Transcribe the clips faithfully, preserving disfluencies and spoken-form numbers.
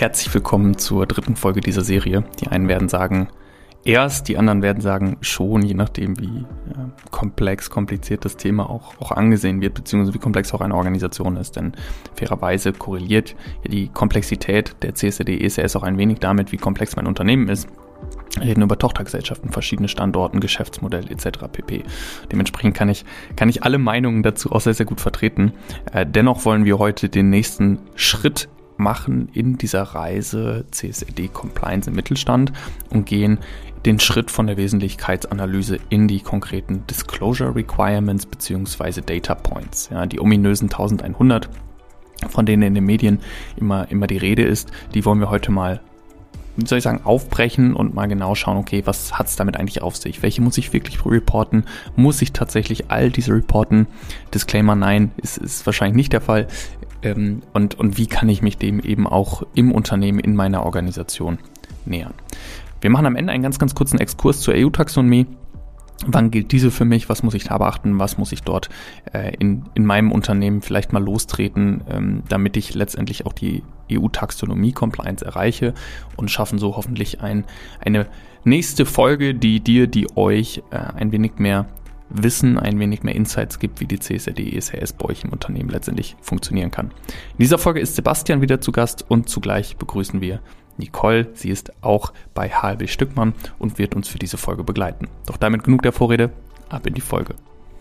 Herzlich willkommen zur dritten Folge dieser Serie. Die einen werden sagen erst, die anderen werden sagen schon, je nachdem wie ja, komplex, kompliziert das Thema auch, auch angesehen wird, beziehungsweise wie komplex auch eine Organisation ist. Denn fairerweise korreliert ja die Komplexität der C S R D E S R S auch ein wenig damit, wie komplex mein Unternehmen ist. Wir reden über Tochtergesellschaften, verschiedene Standorten, Geschäftsmodell et cetera pp. Dementsprechend kann ich, kann ich alle Meinungen dazu auch sehr, sehr gut vertreten. Äh, dennoch wollen wir heute den nächsten Schritt machen in dieser Reise C S R D Compliance im Mittelstand und gehen den Schritt von der Wesentlichkeitsanalyse in die konkreten Disclosure Requirements bzw. Data Points. Ja, die ominösen elfhundert, von denen in den Medien immer, immer die Rede ist, die wollen wir heute mal, wie soll ich sagen, aufbrechen und mal genau schauen, okay, was hat es damit eigentlich auf sich? Welche muss ich wirklich reporten? Muss ich tatsächlich all diese reporten? Disclaimer, nein, ist, ist wahrscheinlich nicht der Fall. Ähm, und, und wie kann ich mich dem eben auch im Unternehmen, in meiner Organisation nähern? Wir machen am Ende einen ganz, ganz kurzen Exkurs zur E U-Taxonomie. Wann gilt diese für mich? Was muss ich da beachten? Was muss ich dort äh, in, in meinem Unternehmen vielleicht mal lostreten, ähm, damit ich letztendlich auch die E U-Taxonomie-Compliance erreiche und schaffen so hoffentlich ein, eine nächste Folge, die dir, die euch äh, ein wenig mehr Wissen, ein wenig mehr Insights gibt, wie die C S R D E S R S bei euch im Unternehmen letztendlich funktionieren kann. In dieser Folge ist Sebastian wieder zu Gast und zugleich begrüßen wir Nicole. Sie ist auch bei H L B Stückmann und wird uns für diese Folge begleiten. Doch damit genug der Vorrede, ab in die Folge.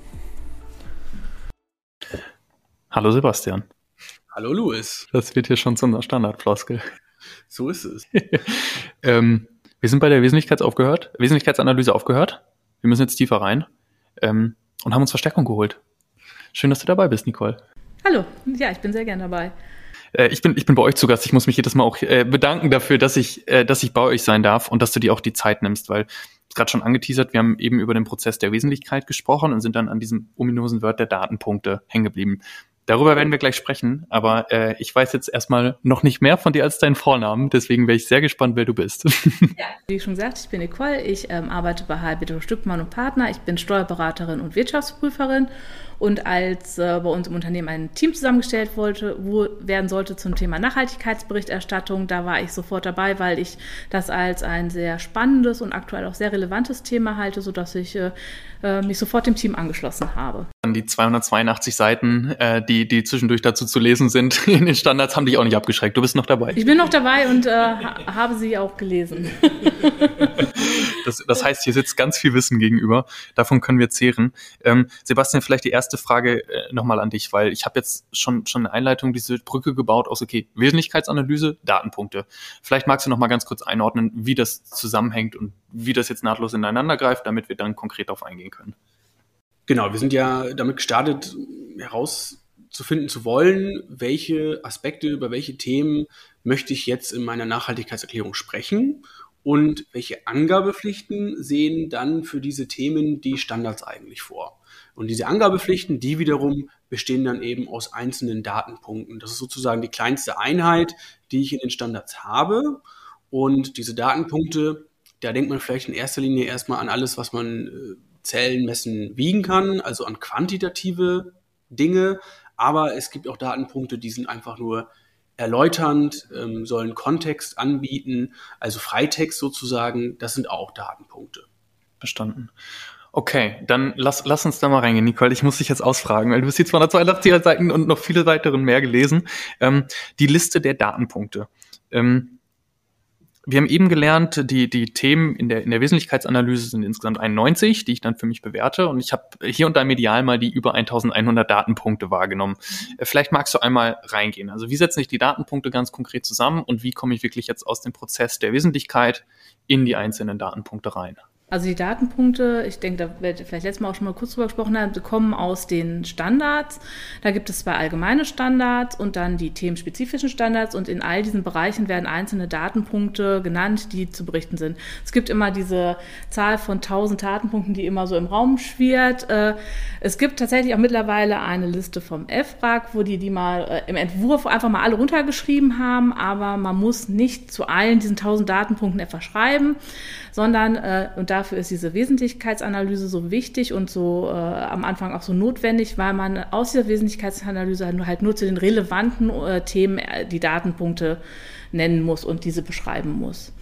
Hallo Sebastian. Hallo Louis. Das wird hier schon zu einer Standardfloskel. So ist es. ähm, wir sind bei der Wesentlichkeits aufgehört, Wesentlichkeitsanalyse aufgehört. Wir müssen jetzt tiefer rein ähm, und haben uns Verstärkung geholt. Schön, dass du dabei bist, Nicole. Hallo, ja, ich bin sehr gern dabei. Ich bin, ich bin bei euch zu Gast. Ich muss mich jedes Mal auch äh, bedanken dafür, dass ich, äh, dass ich bei euch sein darf und dass du dir auch die Zeit nimmst, weil gerade schon angeteasert, wir haben eben über den Prozess der Wesentlichkeit gesprochen und sind dann an diesem ominösen Wort der Datenpunkte hängen geblieben. Darüber werden wir gleich sprechen, aber äh, ich weiß jetzt erstmal noch nicht mehr von dir als deinen Vornamen, deswegen wäre ich sehr gespannt, wer du bist. Ja, wie schon gesagt, ich bin Nicole, ich ähm, arbeite bei H L B Stückmann und Partner, ich bin Steuerberaterin und Wirtschaftsprüferin und als äh, bei uns im Unternehmen ein Team zusammengestellt wollte, wo werden sollte zum Thema Nachhaltigkeitsberichterstattung, da war ich sofort dabei, weil ich das als ein sehr spannendes und aktuell auch sehr relevantes Thema halte, sodass ich äh, mich sofort dem Team angeschlossen habe. Die zweihundertzweiundachtzig Seiten, äh, die, die zwischendurch dazu zu lesen sind in den Standards, haben dich auch nicht abgeschreckt. Du bist noch dabei. Ich bin noch dabei und äh, ha- habe sie auch gelesen. Das, das heißt, hier sitzt ganz viel Wissen gegenüber. Davon können wir zehren. Ähm, Sebastian, vielleicht die erste Frage äh, nochmal an dich, weil ich habe jetzt schon schon eine Einleitung, diese Brücke gebaut aus, okay, Wesentlichkeitsanalyse, Datenpunkte. Vielleicht magst du noch mal ganz kurz einordnen, wie das zusammenhängt und wie das jetzt nahtlos ineinander greift, damit wir dann konkret darauf eingehen können. Genau, wir sind ja damit gestartet, herauszufinden zu wollen, welche Aspekte, über welche Themen möchte ich jetzt in meiner Nachhaltigkeitserklärung sprechen und welche Angabepflichten sehen dann für diese Themen die Standards eigentlich vor. Und diese Angabepflichten, die wiederum bestehen dann eben aus einzelnen Datenpunkten. Das ist sozusagen die kleinste Einheit, die ich in den Standards habe. Und diese Datenpunkte, da denkt man vielleicht in erster Linie erstmal an alles, was man äh, zählen, messen, wiegen kann, also an quantitative Dinge. Aber es gibt auch Datenpunkte, die sind einfach nur erläuternd, ähm, sollen Kontext anbieten, also Freitext sozusagen. Das sind auch Datenpunkte. Verstanden. Okay, dann lass, lass uns da mal reingehen, Nicole. Ich muss dich jetzt ausfragen, weil du hast die zweihundertzweiundachtzig Seiten und noch viele weiteren mehr gelesen. Ähm, die Liste der Datenpunkte. Ähm, wir haben eben gelernt, die, die Themen in der, in der Wesentlichkeitsanalyse sind insgesamt einundneunzig, die ich dann für mich bewerte. Und ich habe hier und da medial mal die über elfhundert Datenpunkte wahrgenommen. Äh, vielleicht magst du einmal reingehen. Also wie setzen sich die Datenpunkte ganz konkret zusammen und wie komme ich wirklich jetzt aus dem Prozess der Wesentlichkeit in die einzelnen Datenpunkte rein? Also die Datenpunkte, ich denke, da wird vielleicht letztes Mal auch schon mal kurz drüber gesprochen haben, die kommen aus den Standards. Da gibt es zwei allgemeine Standards und dann die themenspezifischen Standards und in all diesen Bereichen werden einzelne Datenpunkte genannt, die zu berichten sind. Es gibt immer diese Zahl von tausend Datenpunkten, die immer so im Raum schwirrt. Es gibt tatsächlich auch mittlerweile eine Liste vom F R A G, wo die die mal im Entwurf einfach mal alle runtergeschrieben haben, aber man muss nicht zu allen diesen tausend Datenpunkten etwas schreiben, sondern, äh, und dafür ist diese Wesentlichkeitsanalyse so wichtig und so äh, am Anfang auch so notwendig, weil man aus dieser Wesentlichkeitsanalyse halt nur, halt nur zu den relevanten äh, Themen äh, die Datenpunkte nennen muss und diese beschreiben muss.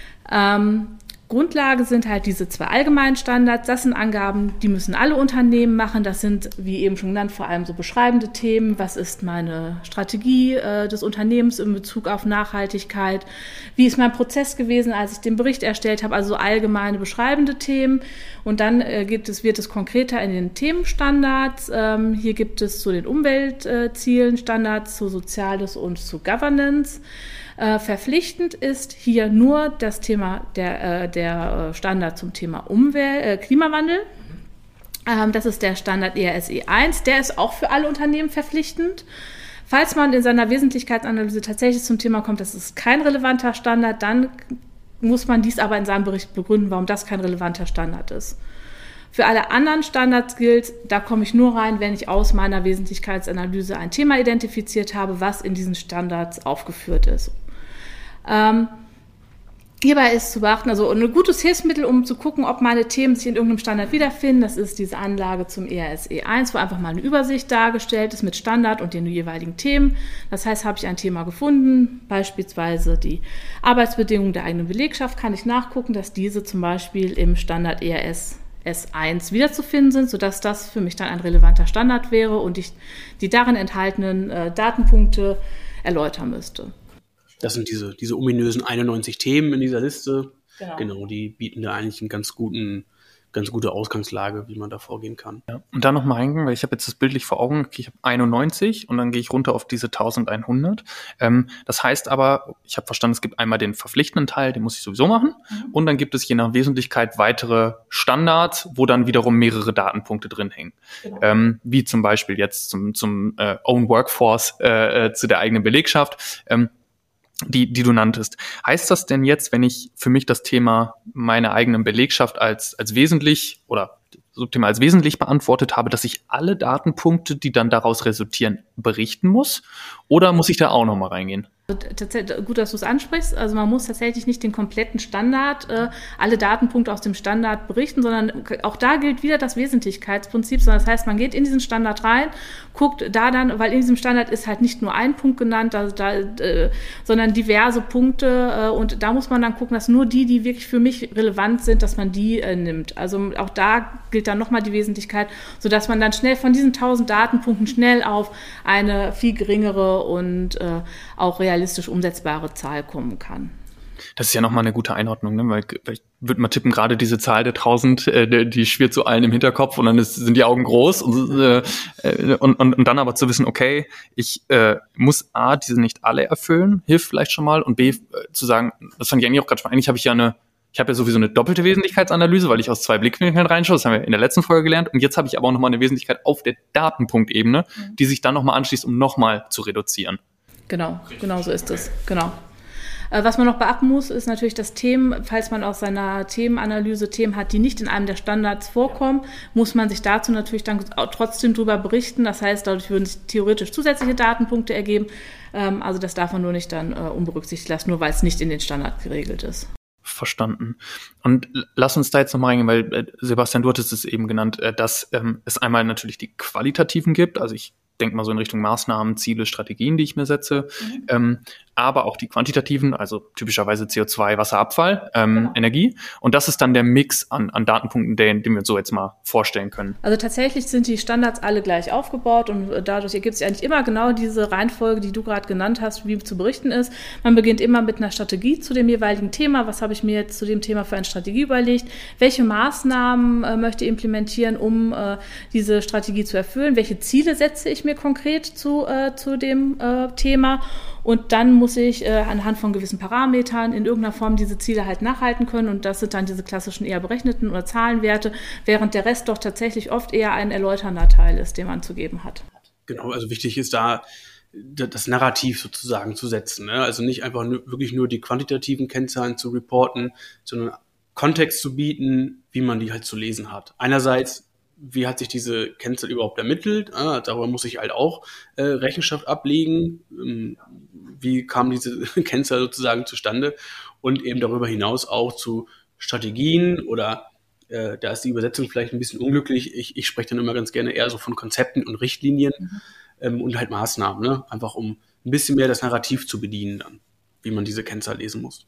Ähm, Grundlage sind halt diese zwei allgemeinen Standards. Das sind Angaben, die müssen alle Unternehmen machen. Das sind, wie eben schon genannt, vor allem so beschreibende Themen. Was ist meine Strategie äh, des Unternehmens in Bezug auf Nachhaltigkeit? Wie ist mein Prozess gewesen, als ich den Bericht erstellt habe? Also allgemeine beschreibende Themen. Und dann äh, gibt es, wird es konkreter in den Themenstandards. Ähm, hier gibt es zu den Umweltzielen äh, Standards, zu Soziales und zu Governance. Äh, verpflichtend ist hier nur das Thema der, äh, der Standard zum Thema Umwelt, äh, Klimawandel. Ähm, das ist der Standard E R S E eins. Der ist auch für alle Unternehmen verpflichtend. Falls man in seiner Wesentlichkeitsanalyse tatsächlich zum Thema kommt, das ist kein relevanter Standard, dann muss man dies aber in seinem Bericht begründen, warum das kein relevanter Standard ist. Für alle anderen Standards gilt, da komme ich nur rein, wenn ich aus meiner Wesentlichkeitsanalyse ein Thema identifiziert habe, was in diesen Standards aufgeführt ist. Ähm, hierbei ist zu beachten, also ein gutes Hilfsmittel, um zu gucken, ob meine Themen sich in irgendeinem Standard wiederfinden, das ist diese Anlage zum E R S E eins, wo einfach mal eine Übersicht dargestellt ist mit Standard und den jeweiligen Themen. Das heißt, habe ich ein Thema gefunden, beispielsweise die Arbeitsbedingungen der eigenen Belegschaft, kann ich nachgucken, dass diese zum Beispiel im Standard E R S eins wiederzufinden sind, sodass das für mich dann ein relevanter Standard wäre und ich die darin enthaltenen äh, Datenpunkte erläutern müsste. Das sind diese, diese ominösen einundneunzig Themen in dieser Liste. Genau. Genau, die bieten da eigentlich einen ganz guten, ganz gute Ausgangslage, wie man da vorgehen kann. Ja. Und da nochmal reingehen, weil ich habe jetzt das bildlich vor Augen, ich habe einundneunzig und dann gehe ich runter auf diese eintausendeinhundert. Ähm, das heißt aber, ich habe verstanden, es gibt einmal den verpflichtenden Teil, den muss ich sowieso machen. Mhm. Und dann gibt es je nach Wesentlichkeit weitere Standards, wo dann wiederum mehrere Datenpunkte drin hängen. Genau. Ähm, wie zum Beispiel jetzt zum, zum äh, Own Workforce, äh, zu der eigenen Belegschaft. Ähm, die die du nanntest. Heißt das denn jetzt, wenn ich für mich das Thema meiner eigenen Belegschaft als als wesentlich oder Subthema als wesentlich beantwortet habe, dass ich alle Datenpunkte, die dann daraus resultieren, berichten muss? Oder muss ich da auch nochmal reingehen? Gut, dass du es ansprichst. Also man muss tatsächlich nicht den kompletten Standard, äh, alle Datenpunkte aus dem Standard berichten, sondern auch da gilt wieder das Wesentlichkeitsprinzip, sondern das heißt, man geht in diesen Standard rein, guckt da dann, weil in diesem Standard ist halt nicht nur ein Punkt genannt, also da, äh, sondern diverse Punkte äh, und da muss man dann gucken, dass nur die, die wirklich für mich relevant sind, dass man die äh, nimmt. Also auch da gilt dann nochmal die Wesentlichkeit, sodass man dann schnell von diesen tausend Datenpunkten schnell auf eine viel geringere und äh, auch realistisch realistisch umsetzbare Zahl kommen kann. Das ist ja nochmal eine gute Einordnung, ne? Weil ich würde mal tippen, gerade diese Zahl der tausend, äh, die schwirrt so allen im Hinterkopf und dann ist, sind die Augen groß und, äh, und, und, und dann aber zu wissen, okay, ich äh, muss A, diese nicht alle erfüllen, hilft vielleicht schon mal und B, äh, zu sagen, das fand ich eigentlich auch gerade spannend, eigentlich habe ich ja eine Ich habe ja sowieso eine doppelte Wesentlichkeitsanalyse, weil ich aus zwei Blickwinkeln reinschaue. Das haben wir in der letzten Folge gelernt. Und jetzt habe ich aber auch nochmal eine Wesentlichkeit auf der Datenpunktebene, mhm. die sich dann nochmal anschließt, um nochmal zu reduzieren. Genau, genau so ist es. Genau. Was man noch beachten muss, ist natürlich das Themen, falls man aus seiner Themenanalyse Themen hat, die nicht in einem der Standards vorkommen, muss man sich dazu natürlich dann trotzdem drüber berichten. Das heißt, dadurch würden sich theoretisch zusätzliche Datenpunkte ergeben. Also das darf man nur nicht dann unberücksichtigt lassen, nur weil es nicht in den Standard geregelt ist. Verstanden. Und lass uns da jetzt nochmal reingehen, weil äh, Sebastian, du hattest es eben genannt, äh, dass ähm, es einmal natürlich die qualitativen gibt, also ich denke mal so in Richtung Maßnahmen, Ziele, Strategien, die ich mir setze, mhm. ähm, aber auch die quantitativen, also typischerweise C O zwei, Wasserabfall, ähm, genau. Energie. Und das ist dann der Mix an, an Datenpunkten, den, den wir uns so jetzt mal vorstellen können. Also tatsächlich sind die Standards alle gleich aufgebaut und dadurch ergibt sich eigentlich immer genau diese Reihenfolge, die du gerade genannt hast, wie zu berichten ist. Man beginnt immer mit einer Strategie zu dem jeweiligen Thema. Was habe ich mir jetzt zu dem Thema für eine Strategie überlegt? Welche Maßnahmen äh, möchte ich implementieren, um äh, diese Strategie zu erfüllen? Welche Ziele setze ich mir konkret zu, äh, zu dem äh, Thema? Und dann muss ich äh, anhand von gewissen Parametern in irgendeiner Form diese Ziele halt nachhalten können. Und das sind dann diese klassischen eher berechneten oder Zahlenwerte, während der Rest doch tatsächlich oft eher ein erläuternder Teil ist, den man zu geben hat. Genau, also wichtig ist da, das Narrativ sozusagen zu setzen. Ne? Also nicht einfach nur, wirklich nur die quantitativen Kennzahlen zu reporten, sondern Kontext zu bieten, wie man die halt zu lesen hat. Einerseits, wie hat sich diese Kennzahl überhaupt ermittelt? Ah, darüber muss ich halt auch äh, Rechenschaft ablegen. Ähm, wie kam diese Kennzahl sozusagen zustande? Und eben darüber hinaus auch zu Strategien oder äh, da ist die Übersetzung vielleicht ein bisschen unglücklich. Ich, ich spreche dann immer ganz gerne eher so von Konzepten und Richtlinien mhm. ähm, und halt Maßnahmen, ne? Einfach um ein bisschen mehr das Narrativ zu bedienen dann. wie man diese Kennzahl lesen muss.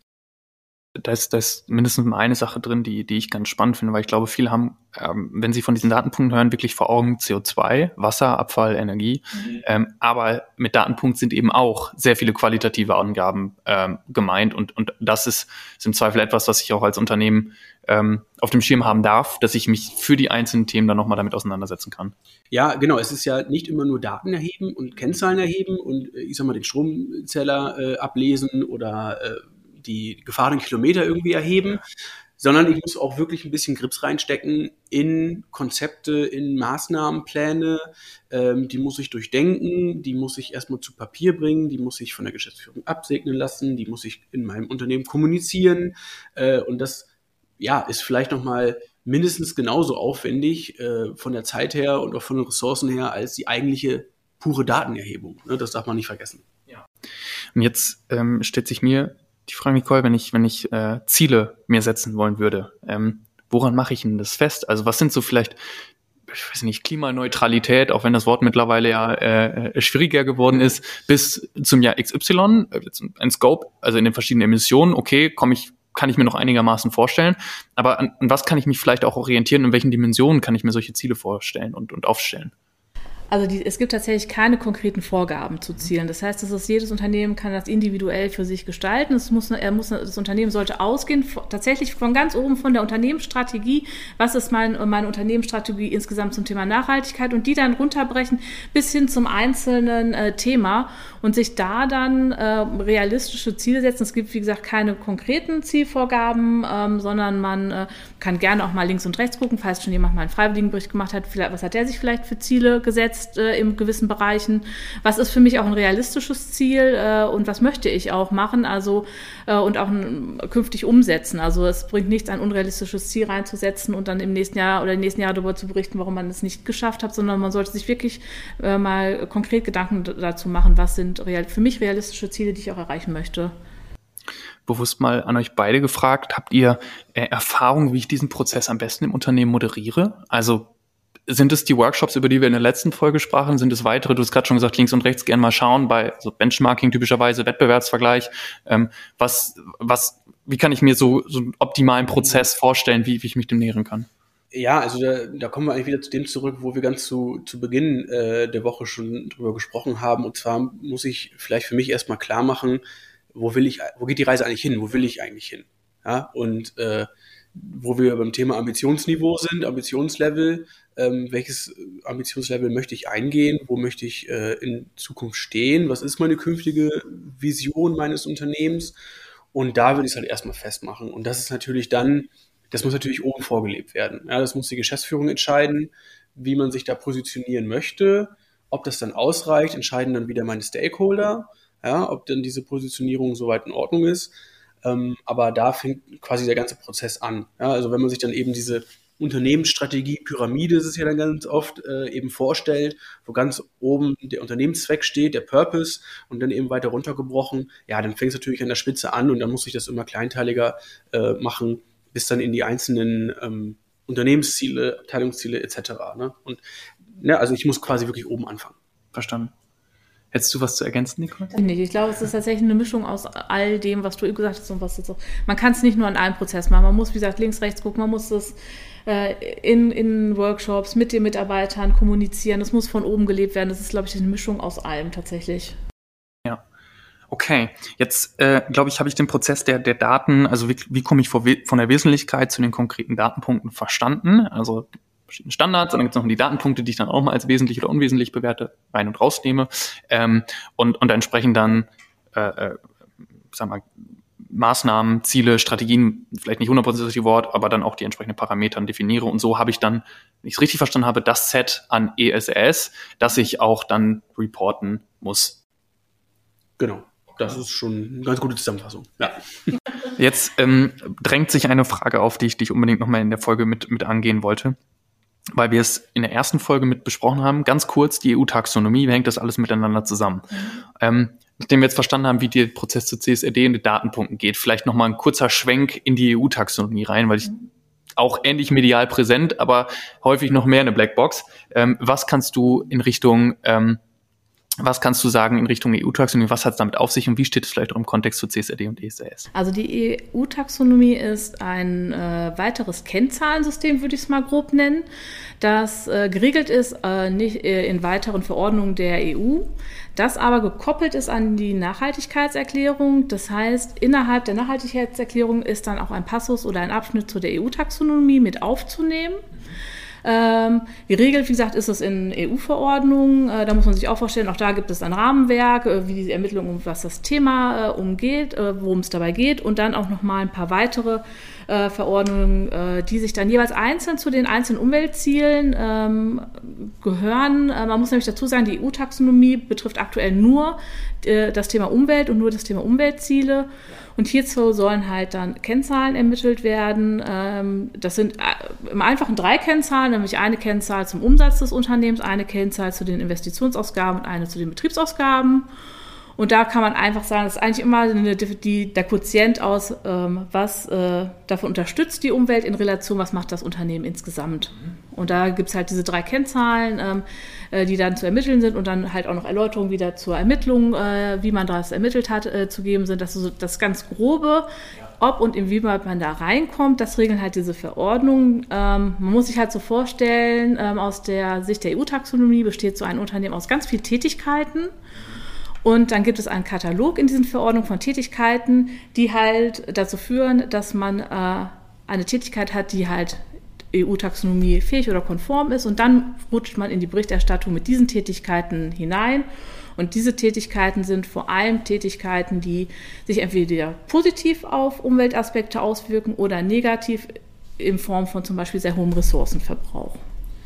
Da ist, da ist mindestens eine Sache drin, die, die ich ganz spannend finde, weil ich glaube, viele haben, ähm, wenn sie von diesen Datenpunkten hören, wirklich vor Augen C O zwei, Wasser, Abfall, Energie. Mhm. Ähm, aber mit Datenpunkt sind eben auch sehr viele qualitative Angaben ähm, gemeint. Und, und das ist, ist im Zweifel etwas, was ich auch als Unternehmen ähm, auf dem Schirm haben darf, dass ich mich für die einzelnen Themen dann nochmal damit auseinandersetzen kann. Ja, genau. Es ist ja nicht immer nur Daten erheben und Kennzahlen erheben und ich sag mal den Stromzähler äh, ablesen oder äh, die gefahrenen Kilometer irgendwie erheben, sondern ich muss auch wirklich ein bisschen Grips reinstecken in Konzepte, in Maßnahmenpläne, ähm, die muss ich durchdenken, die muss ich erstmal zu Papier bringen, die muss ich von der Geschäftsführung absegnen lassen, die muss ich in meinem Unternehmen kommunizieren äh, und das ja, ist vielleicht nochmal mindestens genauso aufwendig äh, von der Zeit her und auch von den Ressourcen her als die eigentliche pure Datenerhebung. Ne? Das darf man nicht vergessen. Ja. Und jetzt ähm, stellt sich mir die Frage, Nicole, wenn ich, wenn ich äh, Ziele mir setzen wollen würde, ähm, woran mache ich denn das fest? Also was sind so vielleicht, ich weiß nicht, Klimaneutralität, auch wenn das Wort mittlerweile ja äh, schwieriger geworden ist, bis zum Jahr X Y, äh, ein Scope, also in den verschiedenen Emissionen, okay, komme ich, kann ich mir noch einigermaßen vorstellen, aber an, an was kann ich mich vielleicht auch orientieren, in welchen Dimensionen kann ich mir solche Ziele vorstellen und, und aufstellen? Also die, es gibt tatsächlich keine konkreten Vorgaben zu Zielen. Das heißt, dass es jedes Unternehmen kann das individuell für sich gestalten. Es muss, er muss, das Unternehmen sollte ausgehen, tatsächlich von ganz oben von der Unternehmensstrategie. Was ist mein, meine Unternehmensstrategie insgesamt zum Thema Nachhaltigkeit? Und die dann runterbrechen bis hin zum einzelnen äh, Thema und sich da dann äh, realistische Ziele setzen. Es gibt, wie gesagt, keine konkreten Zielvorgaben, ähm, sondern man äh, kann gerne auch mal links und rechts gucken, falls schon jemand mal einen Freiwilligenbericht gemacht hat. Vielleicht, was hat der sich vielleicht für Ziele gesetzt? In gewissen Bereichen. Was ist für mich auch ein realistisches Ziel äh, und was möchte ich auch machen, also äh, und auch ein, künftig umsetzen. Also es bringt nichts, ein unrealistisches Ziel reinzusetzen und dann im nächsten Jahr oder im nächsten Jahr darüber zu berichten, warum man es nicht geschafft hat, sondern man sollte sich wirklich äh, mal konkret Gedanken dazu machen, was sind real, für mich realistische Ziele, die ich auch erreichen möchte. Bewusst mal an euch beide gefragt, habt ihr äh, Erfahrung, wie ich diesen Prozess am besten im Unternehmen moderiere? Also sind es die Workshops, über die wir in der letzten Folge sprachen? Sind es weitere? Du hast gerade schon gesagt, links und rechts gerne mal schauen bei so Benchmarking typischerweise, Wettbewerbsvergleich. Ähm, was, was, wie kann ich mir so, so einen optimalen Prozess vorstellen, wie, wie ich mich dem nähern kann? Ja, also da, da kommen wir eigentlich wieder zu dem zurück, wo wir ganz zu, zu Beginn äh, der Woche schon drüber gesprochen haben. Und zwar muss ich vielleicht für mich erstmal klar machen, wo will ich, wo geht die Reise eigentlich hin? Wo will ich eigentlich hin? Ja, und äh, wo wir beim Thema Ambitionsniveau sind, Ambitionslevel, ähm, welches Ambitionslevel möchte ich eingehen, wo möchte ich äh, in Zukunft stehen, was ist meine künftige Vision meines Unternehmens und da würde ich es halt erstmal festmachen und das ist natürlich dann, das muss natürlich oben vorgelebt werden, ja, das muss die Geschäftsführung entscheiden, wie man sich da positionieren möchte, ob das dann ausreicht, entscheiden dann wieder meine Stakeholder, ja, ob dann diese Positionierung soweit in Ordnung ist. Ähm, aber da fängt quasi der ganze Prozess an. Ja, also wenn man sich dann eben diese Unternehmensstrategie, Pyramide ist es ja dann ganz oft, äh, eben vorstellt, wo ganz oben der Unternehmenszweck steht, der Purpose und dann eben weiter runtergebrochen, ja, dann fängt es natürlich an der Spitze an und dann muss ich das immer kleinteiliger äh, machen, bis dann in die einzelnen ähm, Unternehmensziele, Abteilungsziele et cetera. Ne? Und ja, also ich muss quasi wirklich oben anfangen. Verstanden. Hättest du was zu ergänzen, Nicole? Nicht. Ich glaube, es ist tatsächlich eine Mischung aus all dem, was du eben gesagt hast und was jetzt auch. Man kann es nicht nur an einem Prozess machen. Man muss, wie gesagt, links, rechts gucken. Man muss das äh, in, in Workshops mit den Mitarbeitern kommunizieren. Das muss von oben gelebt werden. Das ist, glaube ich, eine Mischung aus allem tatsächlich. Ja. Okay. Jetzt, äh, glaube ich, habe ich den Prozess der, der Daten, also wie, wie komme ich vor, von der Wesentlichkeit zu den konkreten Datenpunkten verstanden? Also verschiedene Standards und dann gibt es noch die Datenpunkte, die ich dann auch mal als wesentlich oder unwesentlich bewerte, rein- und rausnehme ähm, und, und entsprechend dann äh, äh, sag mal, Maßnahmen, Ziele, Strategien, vielleicht nicht hundert Prozent das richtige Wort, aber dann auch die entsprechenden Parametern definiere und so habe ich dann, wenn ich es richtig verstanden habe, das Set an E S S, das ich auch dann reporten muss. Genau. Das ist schon eine ganz gute Zusammenfassung. Ja. Jetzt ähm, drängt sich eine Frage auf, die ich, die ich unbedingt nochmal in der Folge mit, mit angehen wollte, weil wir es in der ersten Folge mit besprochen haben, ganz kurz die E U-Taxonomie, wie hängt das alles miteinander zusammen? Mhm. Ähm, nachdem wir jetzt verstanden haben, wie der Prozess zu C S R D und den Datenpunkten geht, vielleicht nochmal ein kurzer Schwenk in die E U-Taxonomie rein, weil ich mhm. auch ähnlich medial präsent, aber häufig noch mehr eine Blackbox. Ähm, was kannst du in Richtung ähm, Was kannst du sagen in Richtung E U-Taxonomie? Was hat es damit auf sich und wie steht es vielleicht auch im Kontext zu C S R D und E S R S? Also die E U-Taxonomie ist ein äh, weiteres Kennzahlensystem, würde ich es mal grob nennen, das äh, geregelt ist äh, nicht äh, in weiteren Verordnungen der E U, das aber gekoppelt ist an die Nachhaltigkeitserklärung. Das heißt, innerhalb der Nachhaltigkeitserklärung ist dann auch ein Passus oder ein Abschnitt zu der E U-Taxonomie mit aufzunehmen. Ähm, geregelt, wie gesagt, ist es in E U-Verordnungen. Äh, da muss man sich auch vorstellen, auch da gibt es ein Rahmenwerk, äh, wie die Ermittlung, um was das Thema äh, umgeht, äh, worum es dabei geht und dann auch nochmal ein paar weitere äh, Verordnungen, äh, die sich dann jeweils einzeln zu den einzelnen Umweltzielen ähm, gehören. Äh, man muss nämlich dazu sagen, die E U-Taxonomie betrifft aktuell nur äh, das Thema Umwelt und nur das Thema Umweltziele. Und hierzu sollen halt dann Kennzahlen ermittelt werden. Ähm, das sind äh, im Einfachen drei Kennzahlen, nämlich eine Kennzahl zum Umsatz des Unternehmens, eine Kennzahl zu den Investitionsausgaben und eine zu den Betriebsausgaben. Und da kann man einfach sagen, das ist eigentlich immer eine, die, der Quotient aus, ähm, was äh, davon unterstützt die Umwelt in Relation, was macht das Unternehmen insgesamt. Und da gibt es halt diese drei Kennzahlen, ähm, äh, die dann zu ermitteln sind und dann halt auch noch Erläuterungen wieder zur Ermittlung, äh, wie man das ermittelt hat, äh, zu geben sind. Das ist so das ganz Grobe. Ob und inwieweit man da reinkommt, das regeln halt diese Verordnungen. Ähm, man muss sich halt so vorstellen, ähm, aus der Sicht der E U-Taxonomie besteht so ein Unternehmen aus ganz vielen Tätigkeiten. Und dann gibt es einen Katalog in diesen Verordnungen von Tätigkeiten, die halt dazu führen, dass man äh, eine Tätigkeit hat, die halt E U-Taxonomie fähig oder konform ist. Und dann rutscht man in die Berichterstattung mit diesen Tätigkeiten hinein. Und diese Tätigkeiten sind vor allem Tätigkeiten, die sich entweder positiv auf Umweltaspekte auswirken oder negativ in Form von zum Beispiel sehr hohem Ressourcenverbrauch.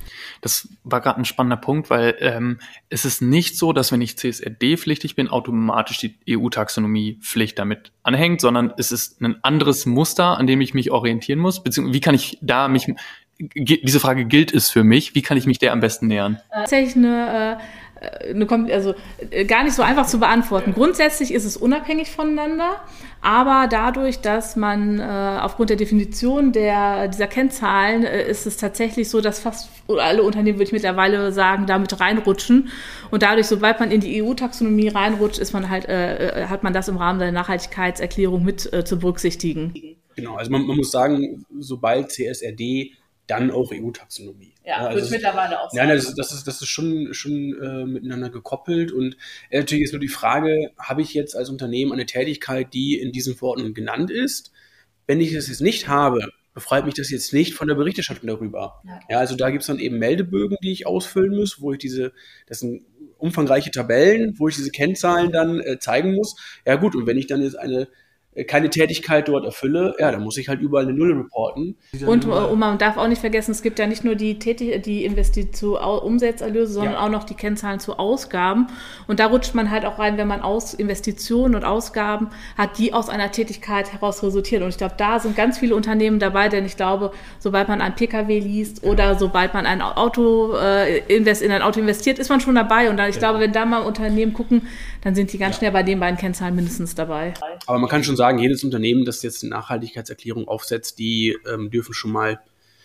Das war gerade ein spannender Punkt, weil ähm, es ist nicht so, dass wenn ich C S R D-pflichtig bin, automatisch die E U-Taxonomie-Pflicht damit anhängt, sondern es ist ein anderes Muster, an dem ich mich orientieren muss. Beziehungsweise wie kann ich da mich, diese Frage gilt es für mich, wie kann ich mich der am besten nähern? Tatsächlich eine, eine also gar nicht so einfach zu beantworten. Grundsätzlich ist es unabhängig voneinander, aber dadurch, dass man äh, aufgrund der Definition der, dieser Kennzahlen äh, ist es tatsächlich so, dass fast alle Unternehmen, würde ich mittlerweile sagen, damit reinrutschen. Und dadurch, sobald man in die E U-Taxonomie reinrutscht, ist man halt, äh, hat man das im Rahmen der Nachhaltigkeitserklärung mit äh, zu berücksichtigen. Genau, also man, man muss sagen, sobald C S R D, dann auch E U-Taxonomie. Ja, ja, also wird mittlerweile auch sein. Ja, das, das ist, das ist schon, schon äh, miteinander gekoppelt. Und äh, natürlich ist nur die Frage, habe ich jetzt als Unternehmen eine Tätigkeit, die in diesen Verordnungen genannt ist? Wenn ich das jetzt nicht habe, befreit mich das jetzt nicht von der Berichterstattung darüber. Ja, ja, also da gibt es dann eben Meldebögen, die ich ausfüllen muss, wo ich diese, das sind umfangreiche Tabellen, wo ich diese Kennzahlen dann äh, zeigen muss. Ja gut, und wenn ich dann jetzt eine keine Tätigkeit dort erfülle, ja, dann muss ich halt überall eine Null reporten. Und, und man darf auch nicht vergessen, es gibt ja nicht nur die Tätig- die Investition, Umsatzerlöse, sondern ja auch noch die Kennzahlen zu Ausgaben. Und da rutscht man halt auch rein, wenn man aus Investitionen und Ausgaben hat, die aus einer Tätigkeit heraus resultieren. Und ich glaube, da sind ganz viele Unternehmen dabei, denn ich glaube, sobald man ein P K W liest oder sobald man ein Auto äh, invest, in ein Auto investiert, ist man schon dabei. Und dann, ich ja. glaube, wenn da mal Unternehmen gucken, dann sind die ganz ja. schnell bei den beiden Kennzahlen mindestens dabei. Aber man kann schon sagen, jedes Unternehmen, das jetzt eine Nachhaltigkeitserklärung aufsetzt, die ähm, dürfen schon mal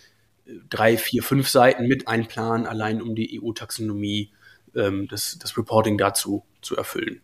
drei, vier, fünf Seiten mit einplanen, allein um die E U-Taxonomie, ähm, das, das Reporting dazu zu erfüllen.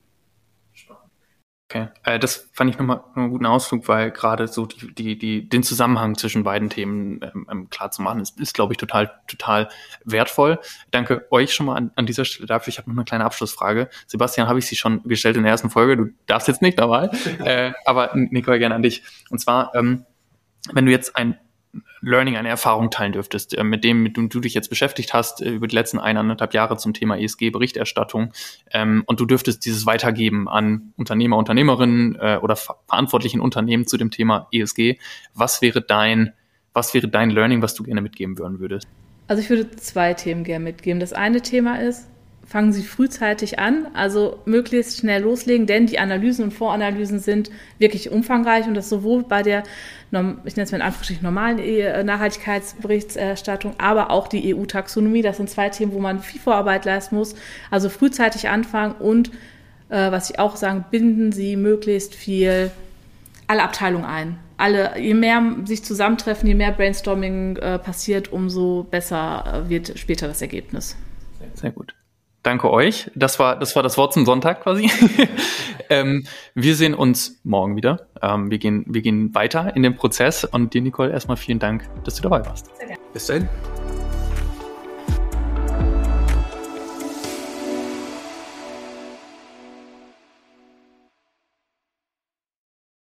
Okay, äh, das fand ich nochmal einen guten Ausflug, weil gerade so die, die, die, den Zusammenhang zwischen beiden Themen ähm, klar zu machen, ist, ist glaube ich, total, total wertvoll. Danke euch schon mal an, an dieser Stelle dafür. Ich habe noch eine kleine Abschlussfrage. Sebastian, habe ich sie schon gestellt in der ersten Folge. Du darfst jetzt nicht dabei, äh, aber Nicole, gerne an dich. Und zwar, ähm, wenn du jetzt ein Learning, eine Erfahrung teilen dürftest, äh, mit dem mit dem du dich jetzt beschäftigt hast, äh, über die letzten eineinhalb Jahre zum Thema E S G-Berichterstattung, ähm, und du dürftest dieses weitergeben an Unternehmer, Unternehmerinnen äh, oder ver- verantwortlichen Unternehmen zu dem Thema E S G. Was wäre dein, was wäre dein Learning, was du gerne mitgeben würden würdest? Also ich würde zwei Themen gerne mitgeben. Das eine Thema ist, fangen Sie frühzeitig an, also möglichst schnell loslegen, denn die Analysen und Voranalysen sind wirklich umfangreich und das sowohl bei der, ich nenne es mal in Anführungsstrichen, normalen Nachhaltigkeitsberichterstattung, aber auch die E U-Taxonomie. Das sind zwei Themen, wo man viel Vorarbeit leisten muss. Also frühzeitig anfangen und, äh, was ich auch sagen, binden Sie möglichst viel alle Abteilungen ein. Alle, je mehr sich zusammentreffen, je mehr Brainstorming äh, passiert, umso besser äh, wird später das Ergebnis. Sehr gut. Danke euch. Das war, das war das Wort zum Sonntag quasi. ähm, wir sehen uns morgen wieder. Ähm, wir gehen, wir gehen weiter in den Prozess und dir, Nicole, erstmal vielen Dank, dass du dabei warst. Sehr gerne. Bis dahin.